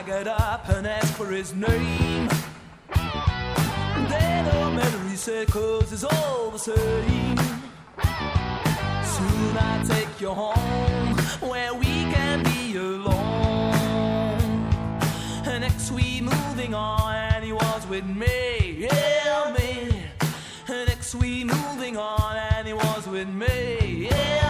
get up and ask for his name. They don't matter, he said, 'cause it's all the same. Soon I'll take you home where we can be alone. And next we moving on, and he was with me, yeah, me. And next we moving on, and he was with me, yeah.